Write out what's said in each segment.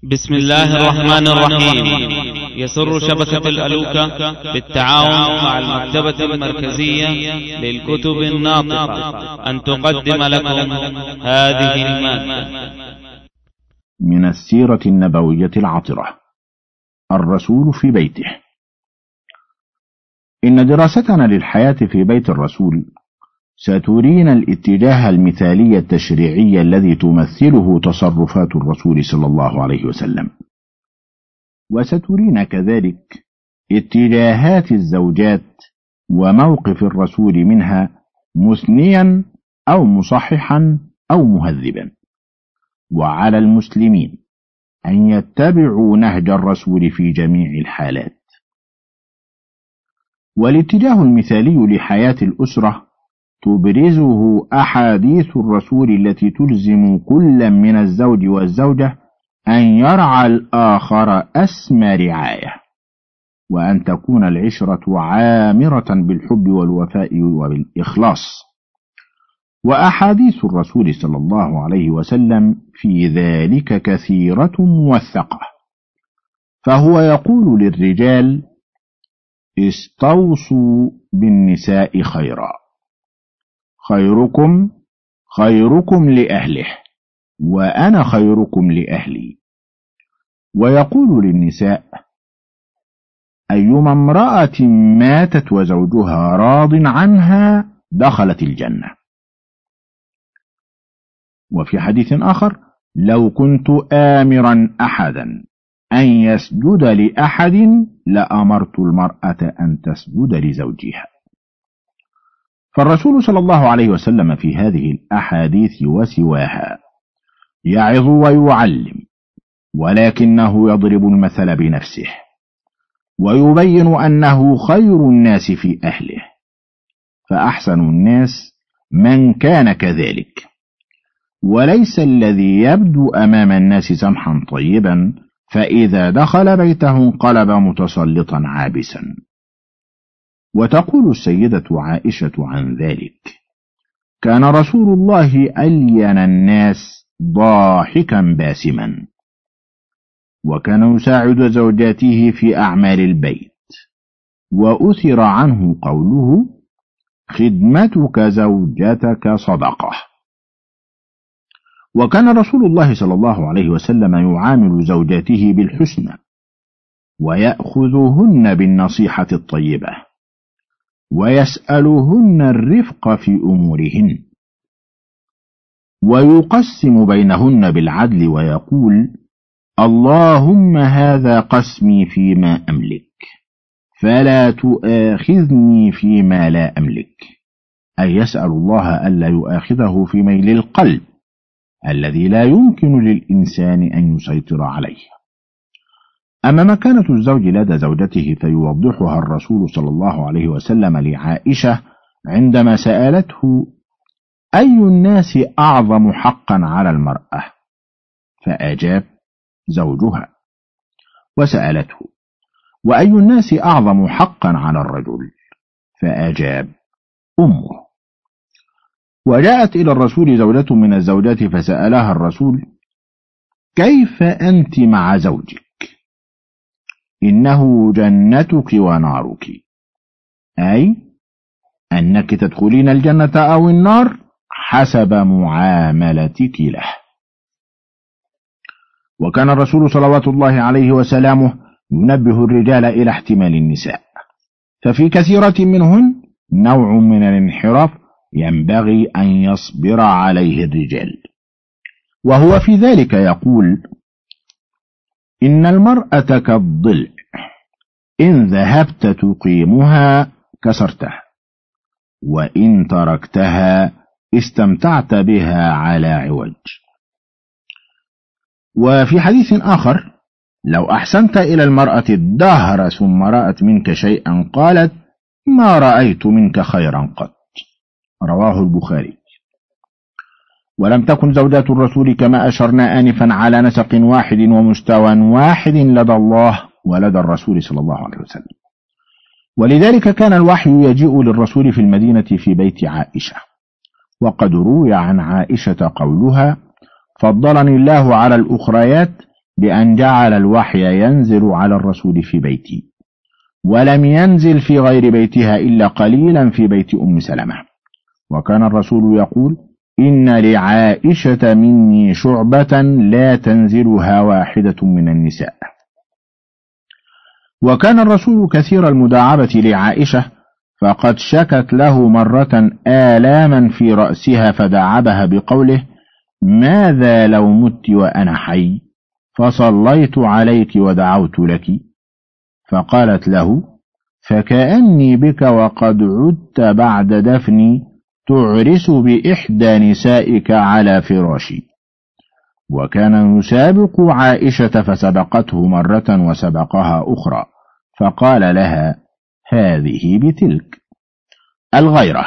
بسم الله الرحمن الرحيم. يسر شبكة الألوكة بالتعاون مع المكتبة المركزية للكتب الناطقة أن تقدم لكم هذه المادة من السيرة النبوية العطرة. الرسول في بيته. إن دراستنا للحياة في بيت الرسول سترينا الاتجاه المثالي التشريعي الذي تمثله تصرفات الرسول صلى الله عليه وسلم، وسترينا كذلك اتجاهات الزوجات وموقف الرسول منها، مثنيا أو مصححا أو مهذبا. وعلى المسلمين أن يتبعوا نهج الرسول في جميع الحالات. والاتجاه المثالي لحياة الأسرة تبرزه أحاديث الرسول التي تلزم كل من الزوج والزوجة أن يرعى الآخر أسمى رعاية، وأن تكون العشرة عامرة بالحب والوفاء وبالإخلاص. وأحاديث الرسول صلى الله عليه وسلم في ذلك كثيرة موثقة، فهو يقول للرجال: استوصوا بالنساء خيرا، خيركم خيركم لأهله، وأنا خيركم لأهلي. ويقول للنساء: أيما امرأة ماتت وزوجها راض عنها دخلت الجنة. وفي حديث آخر: لو كنت آمرا أحدا أن يسجد لأحد لأمرت المرأة أن تسجد لزوجها. فالرسول صلى الله عليه وسلم في هذه الأحاديث وسواها يعظ ويعلم، ولكنه يضرب المثل بنفسه، ويبين أنه خير الناس في أهله، فأحسن الناس من كان كذلك، وليس الذي يبدو أمام الناس سمحا طيبا فإذا دخل بيته انقلب متسلطا عابسا. وتقول السيدة عائشة عن ذلك: كان رسول الله ألين الناس ضاحكا باسما، وكان يساعد زوجاته في أعمال البيت، وأثر عنه قوله: خدمتك زوجتك صدقة. وكان رسول الله صلى الله عليه وسلم يعامل زوجاته بالحسنى، ويأخذهن بالنصيحة الطيبة، ويسألهن الرفق في أمورهن، ويقسم بينهن بالعدل، ويقول: اللهم هذا قسمي فيما أملك فلا تؤاخذني فيما لا أملك، أي يسأل الله ألا يؤاخذه في ميل القلب الذي لا يمكن للإنسان أن يسيطر عليه. أما مكانة الزوج لدى زوجته فيوضحها الرسول صلى الله عليه وسلم لعائشة عندما سألته: أي الناس أعظم حقا على المرأة؟ فأجاب: زوجها. وسألته: وأي الناس أعظم حقا على الرجل؟ فأجاب: أمه. وجاءت إلى الرسول زوجة من الزوجات فسألها الرسول: كيف أنت مع زوجك؟ إنه جنتك ونارك، أي أنك تدخلين الجنة أو النار حسب معاملتك له. وكان الرسول صلوات الله عليه وسلامه ينبه الرجال إلى احتمال النساء، ففي كثيرة منهن نوع من الانحراف ينبغي أن يصبر عليه الرجال. وهو في ذلك يقول: إن المرأة كالضلع، إن ذهبت تقيمها كسرتها، وإن تركتها استمتعت بها على عوج. وفي حديث آخر: لو أحسنت إلى المرأة الدهر ثم رأت منك شيئا قالت: ما رأيت منك خيرا قط. رواه البخاري. ولم تكن زوجات الرسول كما أشرنا آنفا على نسق واحد ومستوى واحد لدى الله ولدى الرسول صلى الله عليه وسلم، ولذلك كان الوحي يجيء للرسول في المدينة في بيت عائشة. وقد روي عن عائشة قولها: فضلني الله على الأخريات بأن جعل الوحي ينزل على الرسول في بيتي، ولم ينزل في غير بيتها إلا قليلا في بيت أم سلمة. وكان الرسول يقول: إن لعائشة مني شعبة لا تنزلها واحدة من النساء. وكان الرسول كثير المداعبة لعائشة، فقد شكت له مرة آلاما في رأسها فداعبها بقوله: ماذا لو مت وأنا حي فصليت عليك ودعوت لك؟ فقالت له: فكأني بك وقد عدت بعد دفني تعرس بإحدى نسائك على فراشي. وكان يسابق عائشة فسبقته مرة وسبقها أخرى، فقال لها: هذه بتلك. الغيرة.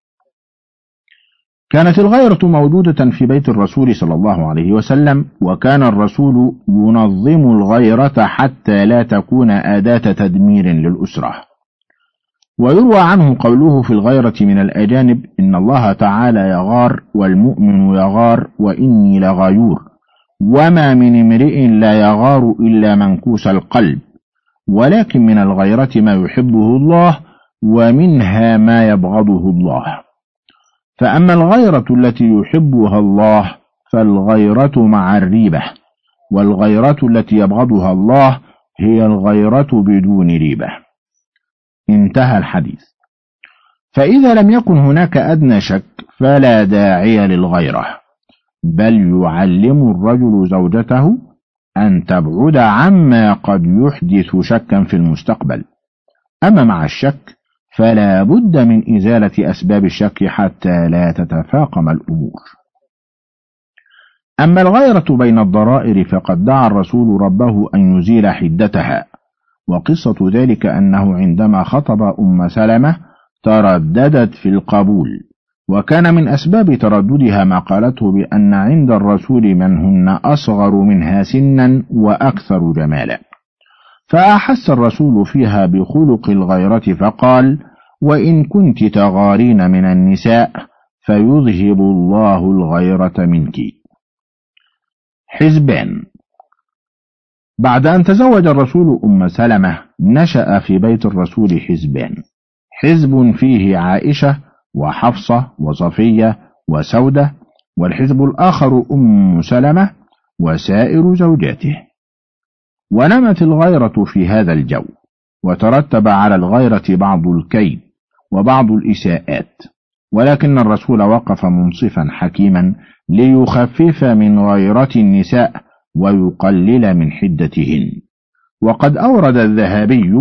كانت الغيرة موجودة في بيت الرسول صلى الله عليه وسلم، وكان الرسول ينظم الغيرة حتى لا تكون أداة تدمير للأسرة. ويروى عنه قوله في الغيرة من الأجانب: إن الله تعالى يغار والمؤمن يغار وإني لغيور، وما من امرئ لا يغار إلا منكوس القلب، ولكن من الغيرة ما يحبه الله ومنها ما يبغضه الله. فأما الغيرة التي يحبها الله فالغيرة مع الريبة، والغيرة التي يبغضها الله هي الغيرة بدون ريبة. انتهى الحديث. فإذا لم يكن هناك أدنى شك فلا داعي للغيرة، بل يعلم الرجل زوجته أن تبعد عما قد يحدث شكا في المستقبل. أما مع الشك فلا بد من إزالة أسباب الشك حتى لا تتفاقم الأمور. أما الغيرة بين الضرائر فقد دعا الرسول ربه أن يزيل حدتها، وقصة ذلك أنه عندما خطب أم سلمة ترددت في القبول، وكان من أسباب ترددها ما قالته بأن عند الرسول من هن أصغر منها سنا وأكثر جمالا، فأحس الرسول فيها بخلق الغيرة فقال: وإن كنت تغارين من النساء فيذهب الله الغيرة منك. حزبان. بعد أن تزوج الرسول أم سلمة نشأ في بيت الرسول حزبان: حزب فيه عائشة وحفصة وصفية وسودة، والحزب الآخر أم سلمة وسائر زوجاته. ونمت الغيرة في هذا الجو، وترتب على الغيرة بعض الكيد وبعض الإساءات، ولكن الرسول وقف منصفا حكيما ليخفف من غيرة النساء ويقلل من حدتهن. وقد أورد الذهبي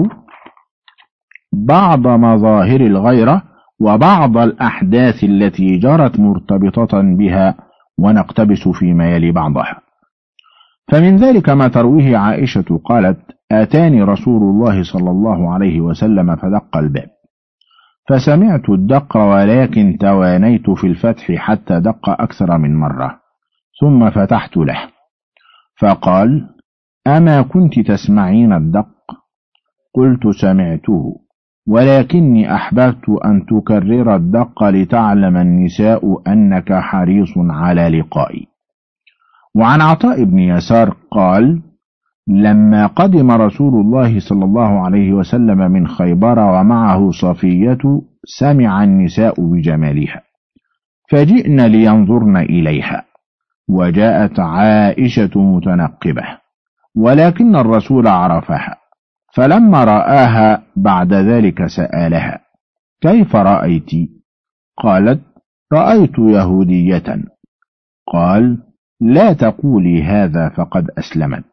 بعض مظاهر الغيرة وبعض الأحداث التي جرت مرتبطة بها، ونقتبس فيما يلي بعضها. فمن ذلك ما ترويه عائشة قالت: أتاني رسول الله صلى الله عليه وسلم فدق الباب، فسمعت الدق ولكن توانيت في الفتح حتى دق أكثر من مرة، ثم فتحت له فقال: أما كنت تسمعين الدق؟ قلت: سمعته، ولكني أحببت أن تكرر الدق لتعلم النساء أنك حريص على لقائي. وعن عطاء بن يسار قال: لما قدم رسول الله صلى الله عليه وسلم من خيبر ومعه صفية سمع النساء بجمالها، فجئن لينظرن إليها، وجاءت عائشة متنقبة، ولكن الرسول عرفها، فلما رآها بعد ذلك سألها: كيف رأيت؟ قالت: رأيت يهودية. قال: لا تقولي هذا فقد أسلمت.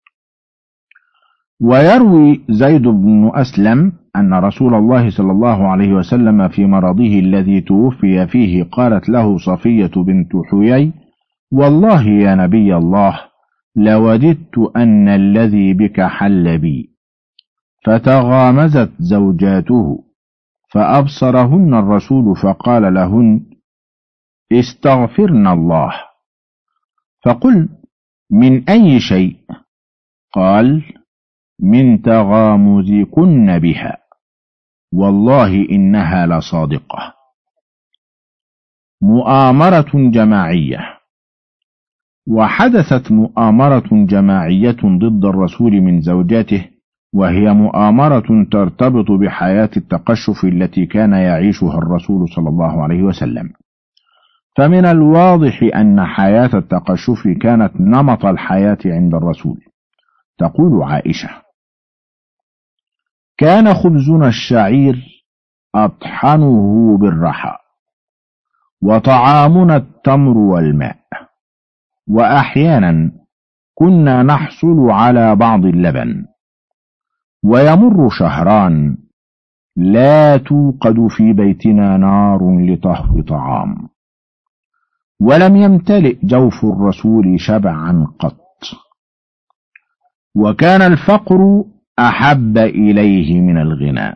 ويروي زيد بن أسلم أن رسول الله صلى الله عليه وسلم في مرضه الذي توفي فيه قالت له صفية بنت حيي: والله يا نبي الله لوددت أن الذي بك حل بي. فتغامزت زوجاته فأبصرهن الرسول فقال لهن: استغفرن الله. فقل: من أي شيء؟ قال: من تغامزكن بها، والله إنها لصادقة. مؤامرة جماعية. وحدثت مؤامرة جماعية ضد الرسول من زوجاته، وهي مؤامرة ترتبط بحياة التقشف التي كان يعيشها الرسول صلى الله عليه وسلم. فمن الواضح أن حياة التقشف كانت نمط الحياة عند الرسول. تقول عائشة: كان خبزنا الشعير أطحنه بالرحى، وطعامنا التمر والماء، وأحيانا كنا نحصل على بعض اللبن، ويمر شهران لا توقد في بيتنا نار لطهو طعام، ولم يمتلئ جوف الرسول شبعا قط، وكان الفقر أحب إليه من الغنى.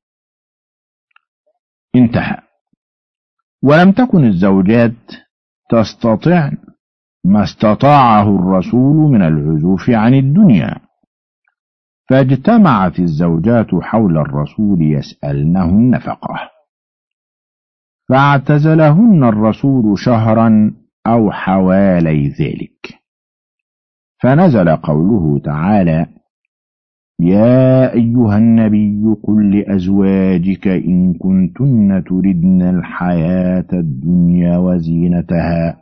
انتهى. ولم تكن الزوجات تستطعن ما استطاعه الرسول من العزوف عن الدنيا، فاجتمعت الزوجات حول الرسول يسألنه النفقة، فاعتزلهن الرسول شهرا أو حوالي ذلك، فنزل قوله تعالى: يا أيها النبي قل لأزواجك إن كنتن تردن الحياة الدنيا وزينتها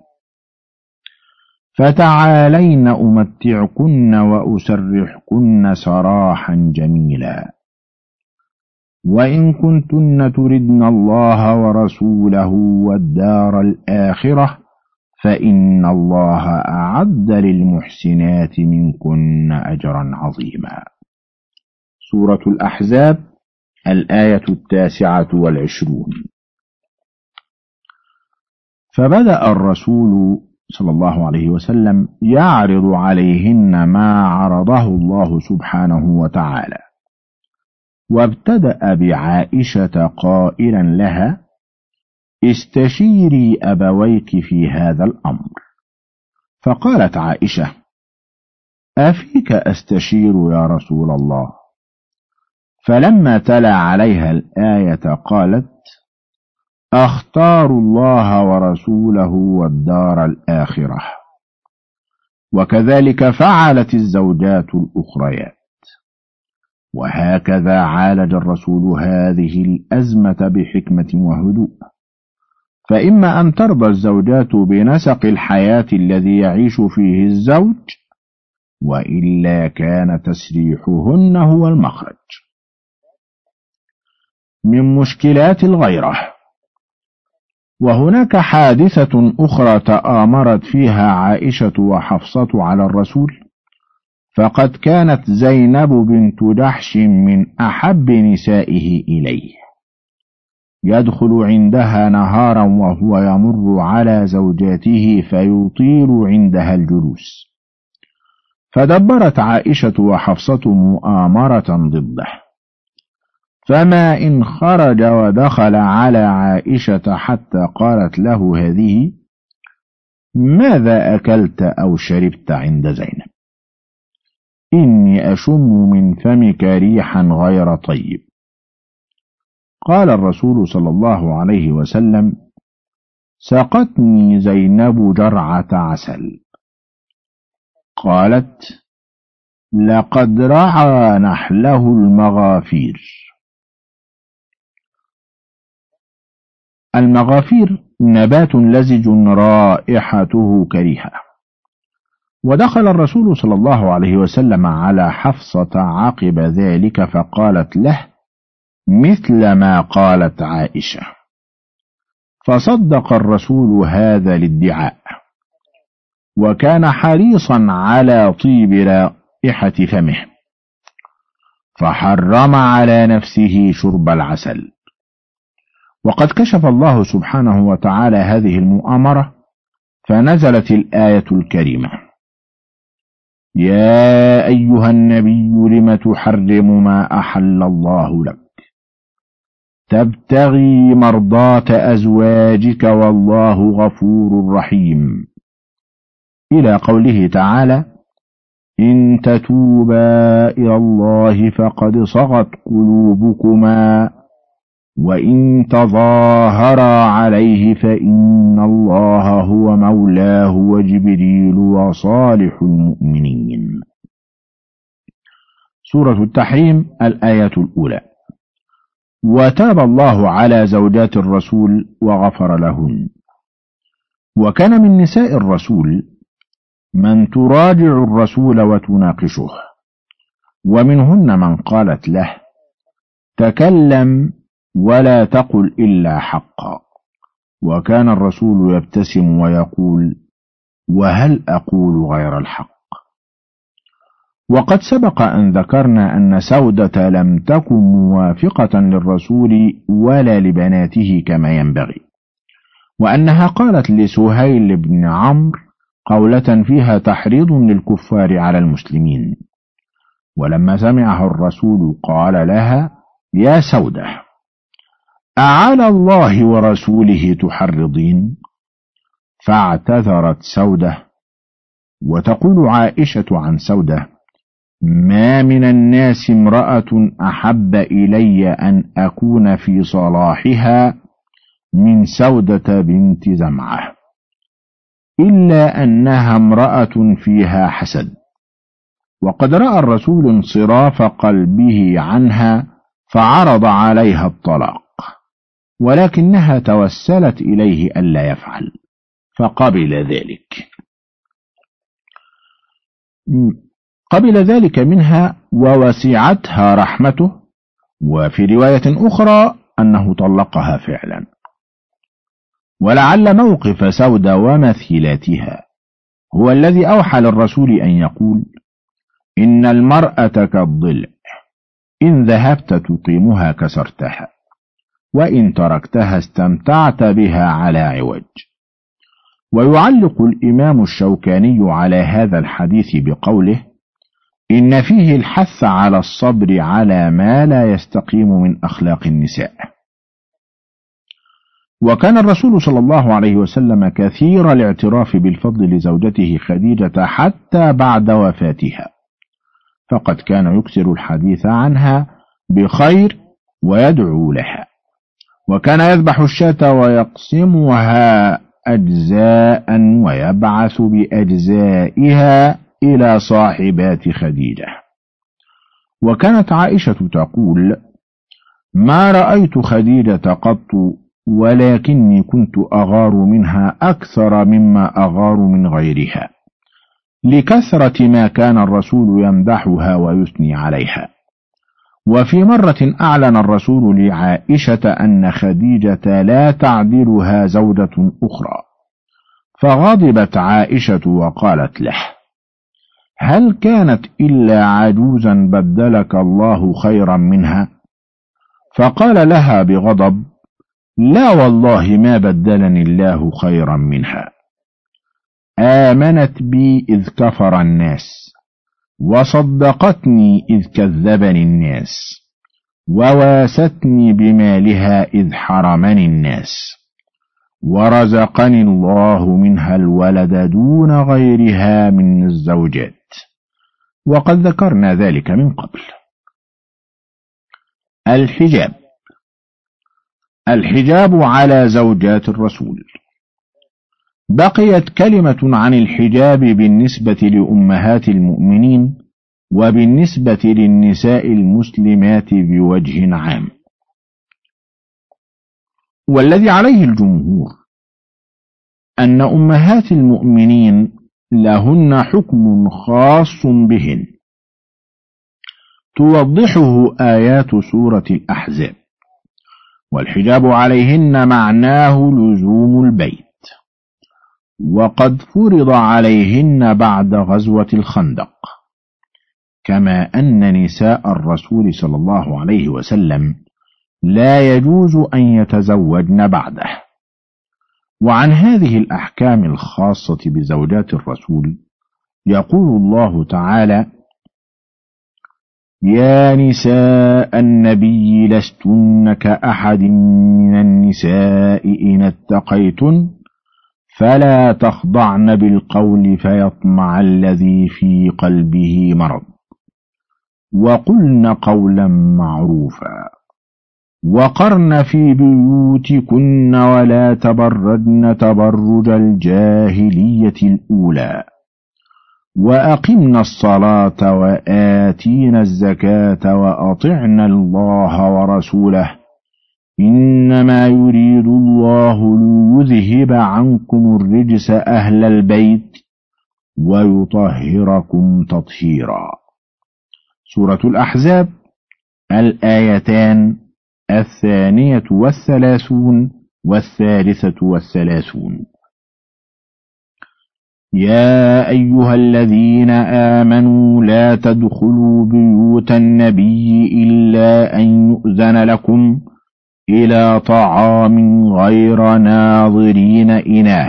فتعالين أمتعكن وأسرحكن سراحا جميلا، وإن كنتن تردن الله ورسوله والدار الآخرة فإن الله أعد للمحسنات منكن أجرا عظيما. سورة الأحزاب، الآية 29. فبدأ الرسول صلى الله عليه وسلم يعرض عليهن ما عرضه الله سبحانه وتعالى، وابتدأ بعائشة قائلا لها: استشيري أبويك في هذا الأمر. فقالت عائشة: أفيك أستشير يا رسول الله؟ فلما تلا عليها الآية قالت: أختار الله ورسوله والدار الآخرة. وكذلك فعلت الزوجات الأخريات. وهكذا عالج الرسول هذه الأزمة بحكمة وهدوء. فإما أن ترضى الزوجات بنسق الحياة الذي يعيش فيه الزوج، وإلا كان تسريحهن هو المخرج. من مشكلات الغيرة. وهناك حادثة أخرى تآمرت فيها عائشة وحفصة على الرسول، فقد كانت زينب بنت جحش من أحب نسائه إليه، يدخل عندها نهارا وهو يمر على زوجاته فيطيل عندها الجلوس، فدبرت عائشة وحفصة مؤامرة ضده، فما إن خرج ودخل على عائشة حتى قالت له هذه: ماذا أكلت أو شربت عند زينب؟ إني أشم من فمك ريحا غير طيب. قال الرسول صلى الله عليه وسلم: سقتني زينب جرعة عسل. قالت: لقد رعى نحله المغافير. المغافير نبات لزج رائحته كريهة. ودخل الرسول صلى الله عليه وسلم على حفصة عقب ذلك فقالت له مثل ما قالت عائشة، فصدق الرسول هذا الادعاء، وكان حريصا على طيب رائحة فمه، فحرم على نفسه شرب العسل. وقد كشف الله سبحانه وتعالى هذه المؤامرة، فنزلت الآية الكريمة: يا أيها النبي لم تحرم ما أحل الله لك تبتغي مرضات أزواجك والله غفور رحيم، إلى قوله تعالى: إن تتوبا إلى الله فقد صغت قلوبكما وإن تظاهرا عليه فإن الله هو مولاه وجبريل وصالح المؤمنين. سورة التحريم الآية الأولى. وتاب الله على زوجات الرسول وغفر لهن. وكان من نساء الرسول من تراجع الرسول وتناقشه، ومنهن من قالت له: تكلم ولا تقل إلا حقا. وكان الرسول يبتسم ويقول: وهل أقول غير الحق؟ وقد سبق أن ذكرنا أن سودة لم تكن موافقة للرسول ولا لبناته كما ينبغي، وأنها قالت لسهيل بن عمرو قولة فيها تحريض للكفار على المسلمين. ولما سمعه الرسول قال لها: يا سودة، أعلى الله ورسوله تحرضين؟ فاعتذرت سودة. وتقول عائشة عن سودة: ما من الناس امرأة أحب إلي أن أكون في صلاحها من سودة بنت زمعة، إلا أنها امرأة فيها حسد. وقد رأى الرسول انصراف قلبه عنها فعرض عليها الطلاق، ولكنها توسلت إليه ألا يفعل فقبل ذلك منها ووسعتها رحمته. وفي رواية أخرى أنه طلقها فعلا. ولعل موقف سودة ومثيلاتها هو الذي أوحى للرسول أن يقول: إن المرأة كالضلع، إن ذهبت تقيمها كسرتها، وإن تركتها استمتعت بها على عوج. ويعلق الإمام الشوكاني على هذا الحديث بقوله: إن فيه الحث على الصبر على ما لا يستقيم من أخلاق النساء. وكان الرسول صلى الله عليه وسلم كثير الاعتراف بالفضل لزوجته خديجة حتى بعد وفاتها، فقد كان يكثر الحديث عنها بخير ويدعو لها، وكان يذبح الشاة ويقسمها أجزاء ويبعث بأجزائها إلى صاحبات خديجة. وكانت عائشة تقول: ما رأيت خديجة قط، ولكني كنت أغار منها أكثر مما أغار من غيرها، لكثرة ما كان الرسول يمدحها ويثني عليها. وفي مرة أعلن الرسول لعائشة أن خديجة لا تعدلها زوجة أخرى، فغضبت عائشة وقالت له: هل كانت إلا عجوزا بدلك الله خيرا منها؟ فقال لها بغضب: لا والله ما بدلني الله خيرا منها. آمنت بي إذ كفر الناس، وصدقتني إذ كذبني الناس، وواستني بمالها إذ حرمني الناس، ورزقني الله منها الولد دون غيرها من الزوجات. وقد ذكرنا ذلك من قبل. الحجاب على زوجات الرسول. بقيت كلمة عن الحجاب بالنسبة لأمهات المؤمنين وبالنسبة للنساء المسلمات بوجه عام. والذي عليه الجمهور أن أمهات المؤمنين لهن حكم خاص بهن توضحه آيات سورة الأحزاب. والحجاب عليهن معناه لزوم البيت، وقد فرض عليهن بعد غزوة الخندق، كما أن نساء الرسول صلى الله عليه وسلم لا يجوز أن يتزوجن بعده. وعن هذه الأحكام الخاصة بزوجات الرسول يقول الله تعالى: يا نساء النبي لستن كأحد من النساء إن اتقيتن فلا تخضعن بالقول فيطمع الذي في قلبه مرض، وقلن قولا معروفا. وقرن في بيوتكن ولا تبرجن تبرج الجاهلية الأولى وأقمنا الصلاة وآتينا الزكاة وأطعنا الله ورسوله إنما يريد الله ليذهب عنكم الرجس أهل البيت ويطهركم تطهيرا. سورة الأحزاب، الآيتان 32 و33. يا أيها الذين آمنوا لا تدخلوا بيوت النبي إلا أن يؤذن لكم إلى طعام غير ناظرين إناه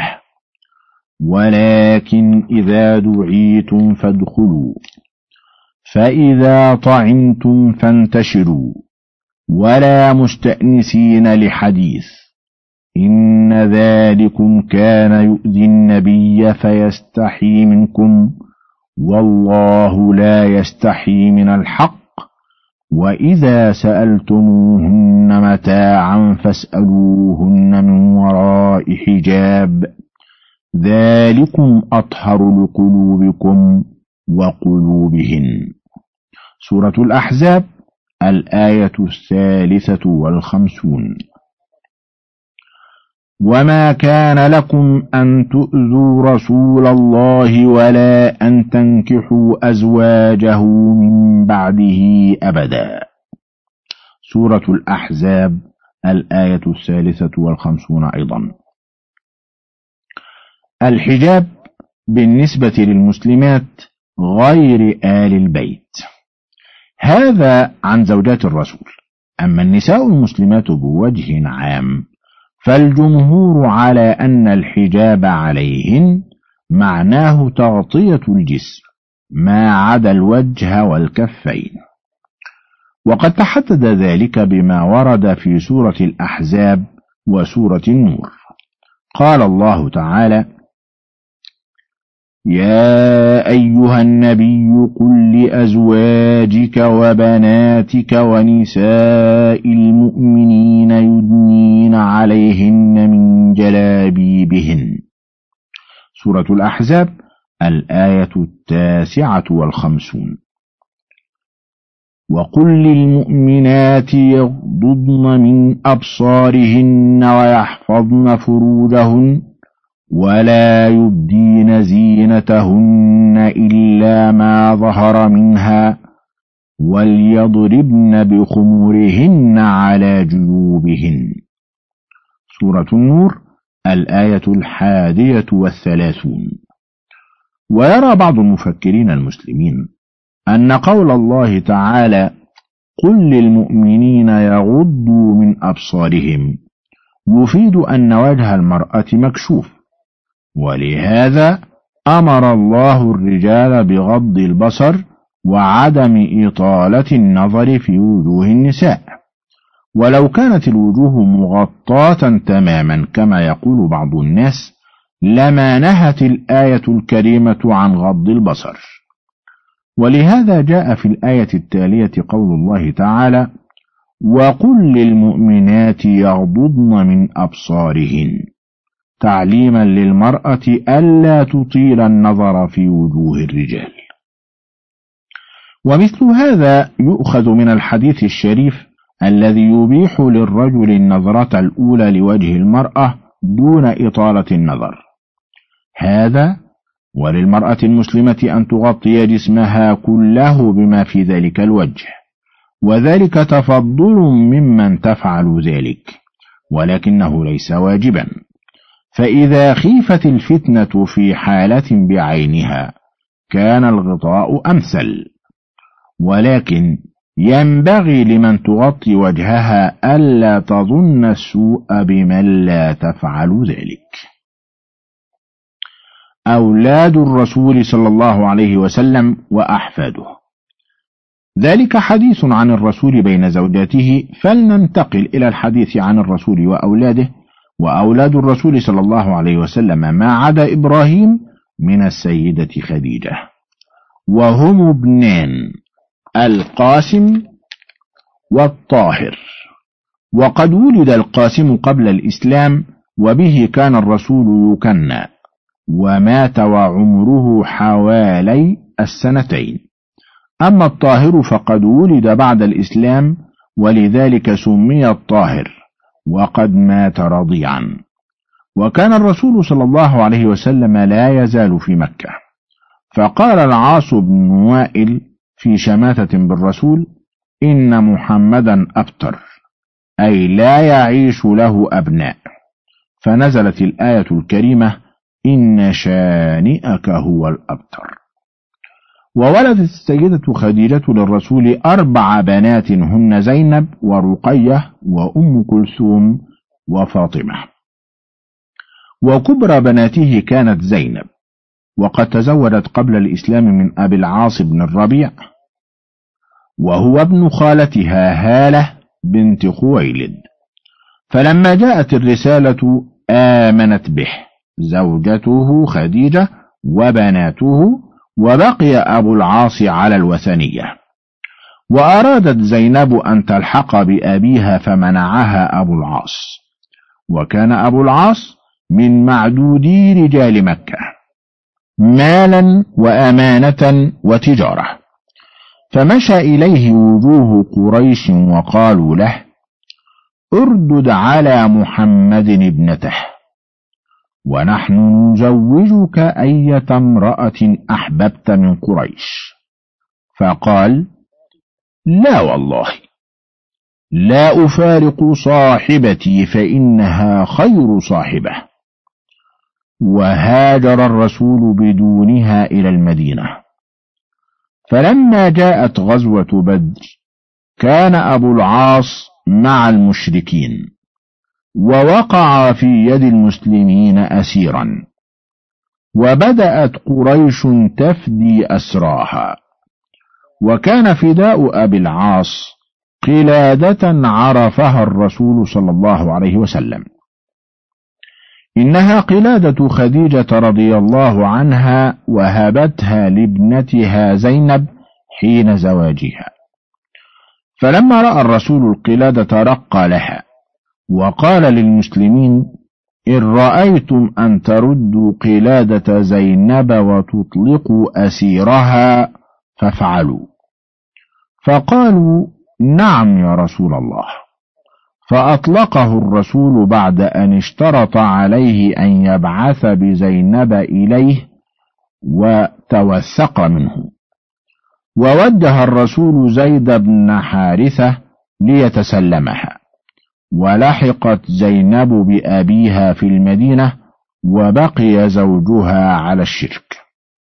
ولكن إذا دعيتم فادخلوا فإذا طعمتم فانتشروا ولا مستأنسين لحديث إن ذلكم كان يؤذي النبي فيستحي منكم والله لا يستحي من الحق وإذا سألتموهن متاعا فاسألوهن من وراء حجاب ذلكم أطهر لقلوبكم وقلوبهن. سورة الأحزاب، الآية 53. وما كان لكم أن تؤذوا رسول الله ولا أن تنكحوا أزواجه من بعده أبدا. سورة الأحزاب، الآية 53 أيضا. الحجاب بالنسبة للمسلمات غير آل البيت، هذا عن زوجات الرسول. أما النساء المسلمات بوجه عام فالجمهور على أن الحجاب عليهن معناه تغطية الجسم ما عدا الوجه والكفين، وقد تحدد ذلك بما ورد في سورة الأحزاب وسورة النور. قال الله تعالى: يا أيها النبي قل لأزواجك وبناتك ونساء المؤمنين يدنين عليهن من جلابيبهن. سورة الأحزاب، الآية 59. وقل للمؤمنات يغضضن من أبصارهن ويحفظن فروجهن ولا يبدين زينتهن إلا ما ظهر منها وليضربن بخمرهن على جيوبهن. سورة النور، الآية 31. ويرى بعض المفكرين المسلمين أن قول الله تعالى قل للمؤمنين يغضوا من أبصارهم يفيد أن وجه المرأة مكشوف، ولهذا أمر الله الرجال بغض البصر وعدم إطالة النظر في وجوه النساء. ولو كانت الوجوه مغطاة تماما كما يقول بعض الناس لما نهت الآية الكريمة عن غض البصر. ولهذا جاء في الآية التالية قول الله تعالى وقل للمؤمنات يغضضن من أبصارهن، تعليما للمرأة ألا تطيل النظر في وجوه الرجال. ومثل هذا يؤخذ من الحديث الشريف الذي يبيح للرجل النظرة الأولى لوجه المرأة دون إطالة النظر، هذا وللمرأة المسلمة أن تغطي جسمها كله بما في ذلك الوجه، وذلك تفضل ممن تفعل ذلك، ولكنه ليس واجبا. فإذا خيفت الفتنة في حالة بعينها كان الغطاء أمثل، ولكن ينبغي لمن تغطي وجهها ألا تظن السوء بمن لا تفعل ذلك. أولاد الرسول صلى الله عليه وسلم وأحفاده، ذلك حديث عن الرسول بين زوجاته، فلننتقل إلى الحديث عن الرسول وأولاده. وأولاد الرسول صلى الله عليه وسلم ما عدا إبراهيم من السيدة خديجة، وهم ابنان القاسم والطاهر، وقد ولد القاسم قبل الإسلام، وبه كان الرسول يكنى، ومات وعمره حوالي 2 أما الطاهر فقد ولد بعد الإسلام، ولذلك سمي الطاهر، وقد مات رضيعا. وكان الرسول صلى الله عليه وسلم لا يزال في مكة، فقال العاص بن وائل في شماتة بالرسول: إن محمدا أبتر، أي لا يعيش له أبناء، فنزلت الآية الكريمة: إن شانئك هو الأبتر. وولدت السيدة خديجة للرسول 4 بنات، هن زينب ورقية وأم كلثوم وفاطمة، وكبرى بناته كانت زينب، وقد تزوجت قبل الإسلام من أبي العاص بن الربيع، وهو ابن خالتها هالة بنت خويلد. فلما جاءت الرسالة آمنت به زوجته خديجة وبناته، وبقي أبو العاص على الوثنية. وأرادت زينب أن تلحق بأبيها فمنعها أبو العاص، وكان أبو العاص من معدودي رجال مكة مالا وأمانة وتجارة، فمشى إليه وجوه قريش وقالوا له: اردد على محمد ابنته، ونحن نزوجك أية امرأة أحببت من قريش. فقال: لا والله، لا أفارق صاحبتي فإنها خير صاحبة. وهاجر الرسول بدونها إلى المدينة. فلما جاءت غزوة بدر كان أبو العاص مع المشركين، ووقع في يد المسلمين أسيرا، وبدأت قريش تفدي أسراها. وكان فداء أبي العاص قلادة عرفها الرسول صلى الله عليه وسلم، إنها قلادة خديجة رضي الله عنها، وهبتها لابنتها زينب حين زواجها. فلما رأى الرسول القلادة رق لها، وقال للمسلمين: إن رأيتم أن تردوا قلادة زينب وتطلقوا أسيرها فافعلوا. فقالوا: نعم يا رسول الله. فأطلقه الرسول بعد أن اشترط عليه أن يبعث بزينب إليه وتوثق منه. ووجه الرسول زيد بن حارثة ليتسلمها، ولحقت زينب بأبيها في المدينة، وبقي زوجها على الشرك.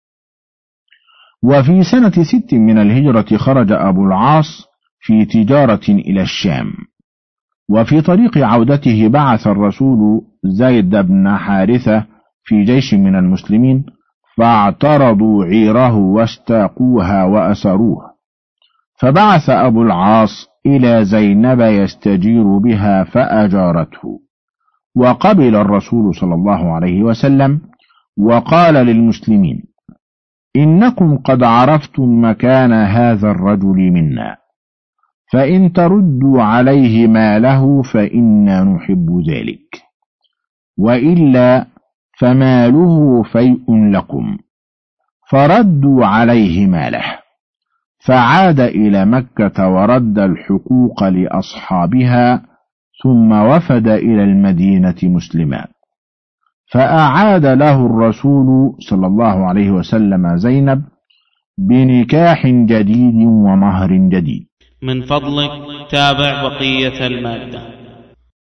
وفي سنة 6 من الهجرة خرج أبو العاص في تجارة إلى الشام، وفي طريق عودته بعث الرسول زيد بن حارثة في جيش من المسلمين، فاعترضوا عيره واستاقوها وأسروه. فبعث أبو العاص إلى زينب يستجير بها فأجارته، وقبل الرسول صلى الله عليه وسلم، وقال للمسلمين: إنكم قد عرفتم مكان هذا الرجل منا، فإن تردوا عليه ماله فإنا نحب ذلك، وإلا فماله فيء لكم. فردوا عليه ماله، فعاد إلى مكة ورد الحقوق لأصحابها، ثم وفد إلى المدينة مسلما، فأعاد له الرسول صلى الله عليه وسلم زينب بنكاح جديد ومهر جديد. من فضلك تابع بقية المادة.